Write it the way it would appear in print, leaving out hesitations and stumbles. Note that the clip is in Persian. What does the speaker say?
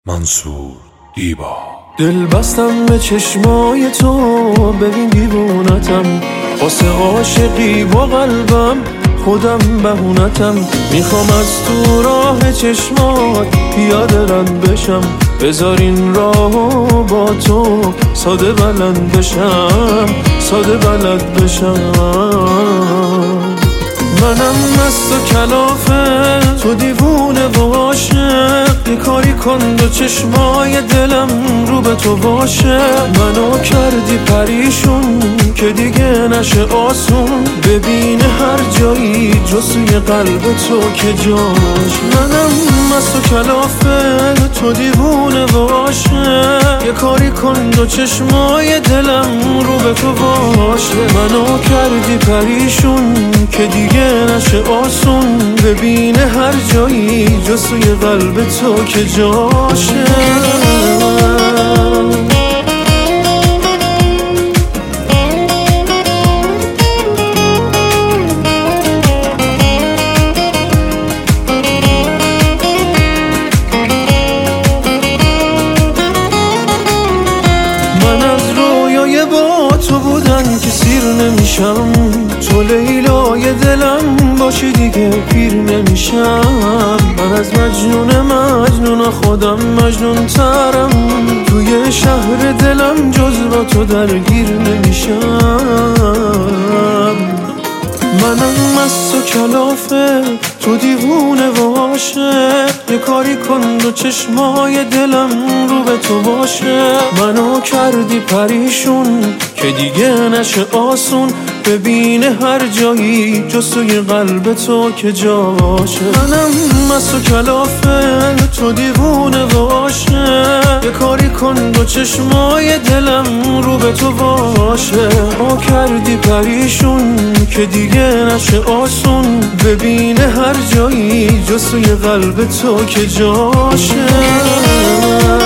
منصور دیبا. دل بستم به چشمای تو، ببین دیوونتم واسه عاشقی با قلبم، خودم بهونتم. میخوام از تو راه چشمات پیاده رد بشم، بذار این راهو با تو ساده بلند بشم، ساده بلد بشم. منم مست و کلافه، تو دیوونه و عاشق. یه کاری کن دو چشمای دلم رو به تو باشه. منو کردی پریشون که دیگه نشه آسون، ببینه هر جایی جز توی قلب تو که جاش. منم مست و کلافه، تو دیوونه و عاشق. یه کاری کن دو چشمای دلم رو به تو باشه. منو کردی پریشون که دیگه نشه آسون، ببینه هر جایی جز توی قلب تو که جاشه. من از رویای با تو بودن که سیر نمیشم، تو لیلای دلم باشی دیگه پیر نمیشم. من از مجنون خودم مجنون ترم، توی شهر دلم جز با تو درگیر نمیشم. منم مست و کلافه، تو دیوونه و عاشق. یه کاری کن دو چشمای دلم رو به تو باشه. منو کردی پریشون که دیگه نشه آسون، ببینه هر جایی جز توی قلب تو که جاشه. منم مست و کلافه، تو دیوونه و عاشق. یه کاری کن دو چشمای دلم رو به تو باشه. ما کردی پریشون که دیگه نشه آسون، ببینه هر جایی جز توی قلب تو که جاشه.